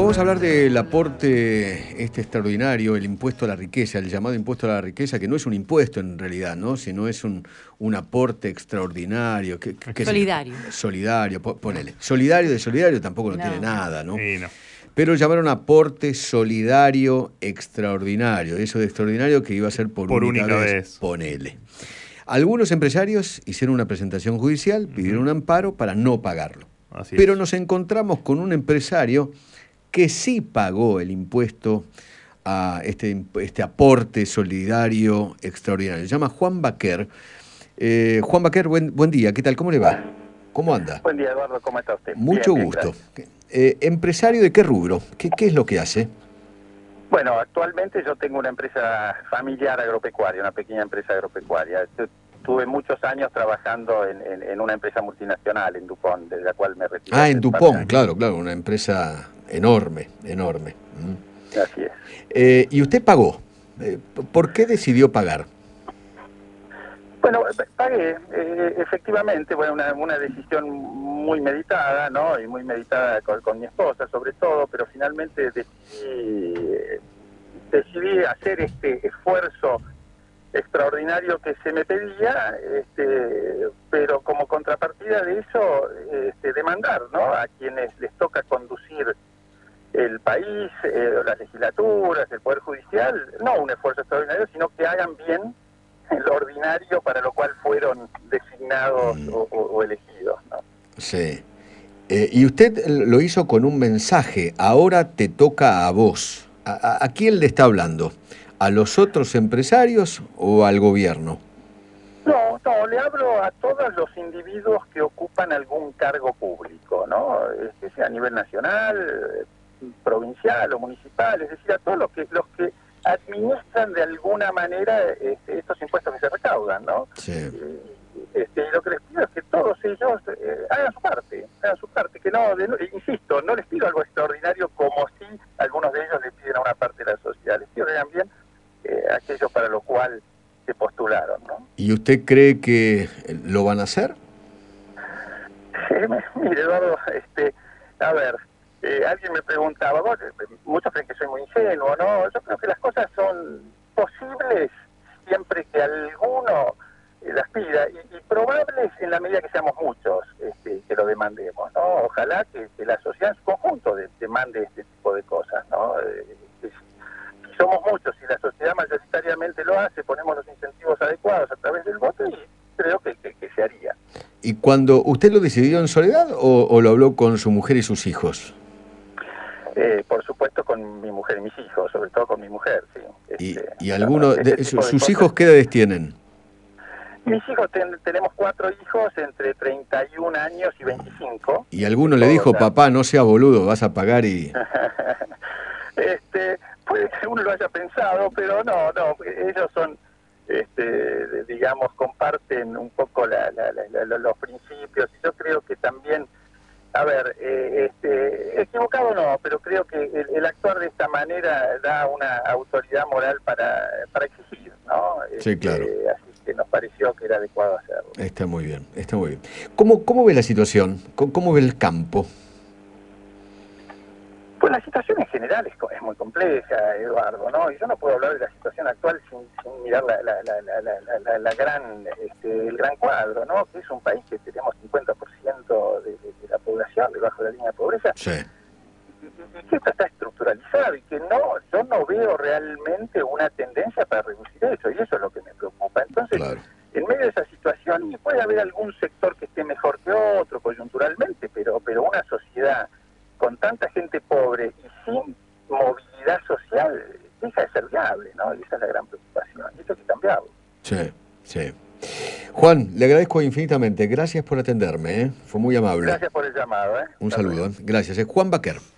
vamos a hablar del aporte extraordinario, el impuesto a la riqueza, el llamado impuesto a la riqueza, que no es un impuesto en realidad, ¿no? Sino es un aporte extraordinario. Solidario. Solidario, ponele. Solidario de solidario tampoco no tiene nada, ¿no? Sí, no. Pero llamaron aporte solidario extraordinario. Eso de extraordinario que iba a ser por única vez, ponele. Algunos empresarios hicieron una presentación judicial, pidieron un amparo para no pagarlo. Pero nos encontramos con un empresario que sí pagó el impuesto a este aporte solidario extraordinario. Se llama Juan Baquer. Juan Baquer, buen día. ¿Qué tal? ¿Cómo le va? ¿Cómo anda? Buen día, Eduardo. ¿Cómo está usted? Mucho gusto. ¿Empresario de qué rubro? ¿Qué es lo que hace? Bueno, actualmente yo tengo una empresa familiar agropecuaria, una pequeña empresa agropecuaria. Tuve muchos años trabajando en una empresa multinacional, en DuPont, de la cual me retiré. Ah, en DuPont, claro, una empresa enorme. Así es. ¿Y usted pagó? ¿Por qué decidió pagar? Bueno, pagué, efectivamente, bueno, una decisión muy meditada, ¿no? Y muy meditada con mi esposa, sobre todo, pero finalmente decidí hacer este esfuerzo extraordinario que se me pedía, pero como contrapartida de eso, demandar, ¿no? A quienes les toca conducir el país, las legislaturas, el Poder Judicial, no un esfuerzo extraordinario, sino que hagan bien lo ordinario para lo cual fueron designados o elegidos, ¿no? Sí. Y usted lo hizo con un mensaje: ahora te toca a vos. ¿A quién le está hablando? ¿A los otros empresarios o al gobierno? No, le hablo a todos los individuos que ocupan algún cargo público, ¿no? Sea a nivel nacional, provincial o municipal, es decir, a todos los que administran de alguna manera estos impuestos que se recaudan, ¿no? Sí. Y lo que les pido es que todos ellos hagan su parte, que insisto, no les pido algo extraordinario como si algunos de ellos le piden a una parte de la sociedad, les pido que hagan bien aquello para lo cual se postularon, ¿no? ¿Y usted cree que lo van a hacer? Mire, Eduardo, a ver, alguien me preguntaba, muchos creen que soy muy ingenuo, ¿no? Yo creo que las cosas son posibles siempre que alguno las pida y probables en la medida que seamos muchos que lo demandemos, ¿no? Ojalá que la sociedad en su conjunto demande este tipo de cosas, ¿no? Si somos muchos y la sociedad mayoritariamente lo hace, ponemos los incentivos adecuados a través del voto y creo que se haría. ¿Y cuando usted lo decidió en soledad o lo habló con su mujer y sus hijos? Por supuesto con mi mujer y mis hijos, sobre todo con mi mujer, sí. ¿Y algunos de sus hijos qué edades tienen? Mis hijos, tenemos 4 hijos entre 31 años y 25. ¿Y alguno le dijo, papá, no sea boludo, vas a pagar y...? Puede que uno lo haya pensado, pero no, ellos son, digamos, comparten un poco los principios, y yo creo que también, a ver, equivocado no, pero creo que el actuar de esta manera da una autoridad moral para exigir, ¿no? Sí, claro. Así que nos pareció que era adecuado hacerlo. Está muy bien. ¿Cómo ve la situación? ¿Cómo ve el campo? Pues la situación en general es muy compleja, Eduardo, ¿no? Y yo no puedo hablar de la situación actual sin mirar el gran cuadro, ¿no? Que es un país que tenemos 50% de la población debajo de la línea de pobreza. Sí. Y que esto está estructuralizado y que yo no veo realmente una tendencia para reducir eso, y eso es lo que me preocupa. Entonces, claro, en medio de esa situación, y puede haber algún sector que esté mejor que otro coyunturalmente, pero una sociedad con tanta gente pobre y sin movilidad social deja de ser viable, ¿no? Y esa es la gran preocupación, y eso hay que cambiarlo. Sí. Juan, le agradezco infinitamente. Gracias por atenderme, ¿eh? Fue muy amable. Gracias por el llamado, ¿eh? Un saludo. Gracias. Es Juan Baquer.